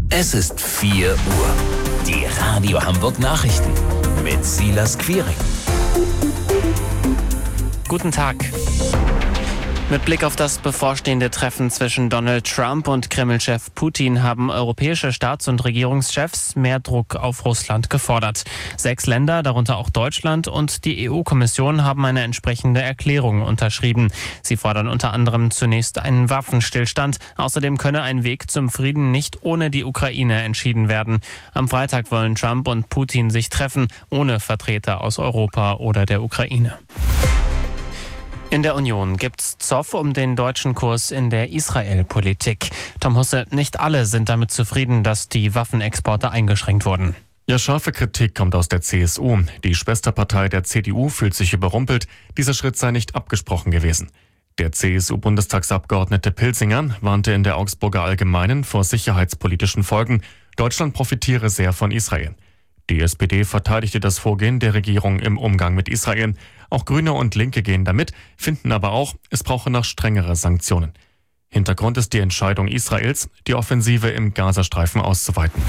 Es ist 4 Uhr. Die Radio Hamburg Nachrichten mit Silas Quiring. Guten Tag. Mit Blick auf das bevorstehende Treffen zwischen Donald Trump und Kreml-Chef Putin haben europäische Staats- und Regierungschefs mehr Druck auf Russland gefordert. 6 Länder, darunter auch Deutschland und die EU-Kommission, haben eine entsprechende Erklärung unterschrieben. Sie fordern unter anderem zunächst einen Waffenstillstand. Außerdem könne ein Weg zum Frieden nicht ohne die Ukraine entschieden werden. Am Freitag wollen Trump und Putin sich treffen, ohne Vertreter aus Europa oder der Ukraine. In der Union gibt's Zoff um den deutschen Kurs in der Israel-Politik. Tom Husse, nicht alle sind damit zufrieden, dass die Waffenexporte eingeschränkt wurden. Ja, scharfe Kritik kommt aus der CSU. Die Schwesterpartei der CDU fühlt sich überrumpelt. Dieser Schritt sei nicht abgesprochen gewesen. Der CSU-Bundestagsabgeordnete Pilsinger warnte in der Augsburger Allgemeinen vor sicherheitspolitischen Folgen. Deutschland profitiere sehr von Israel. Die SPD verteidigte das Vorgehen der Regierung im Umgang mit Israel. Auch Grüne und Linke gehen damit, finden aber auch, es brauche noch strengere Sanktionen. Hintergrund ist die Entscheidung Israels, die Offensive im Gazastreifen auszuweiten.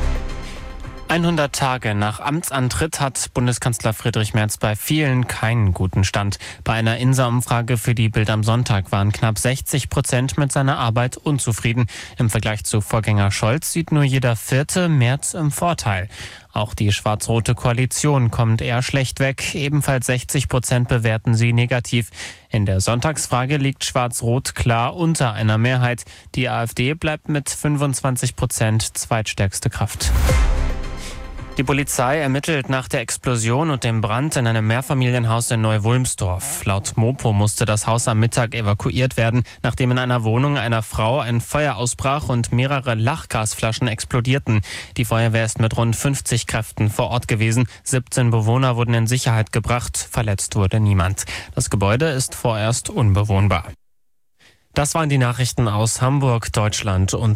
100 Tage nach Amtsantritt hat Bundeskanzler Friedrich Merz bei vielen keinen guten Stand. Bei einer INSA-Umfrage für die Bild am Sonntag waren knapp 60% mit seiner Arbeit unzufrieden. Im Vergleich zu Vorgänger Scholz sieht nur jeder 4. Merz im Vorteil. Auch die schwarz-rote Koalition kommt eher schlecht weg. Ebenfalls 60% bewerten sie negativ. In der Sonntagsfrage liegt Schwarz-Rot klar unter einer Mehrheit. Die AfD bleibt mit 25% zweitstärkste Kraft. Die Polizei ermittelt nach der Explosion und dem Brand in einem Mehrfamilienhaus in Neu-Wulmsdorf. Laut Mopo musste das Haus am Mittag evakuiert werden, nachdem in einer Wohnung einer Frau ein Feuer ausbrach und mehrere Lachgasflaschen explodierten. Die Feuerwehr ist mit rund 50 Kräften vor Ort gewesen. 17 Bewohner wurden in Sicherheit gebracht. Verletzt wurde niemand. Das Gebäude ist vorerst unbewohnbar. Das waren die Nachrichten aus Hamburg, Deutschland und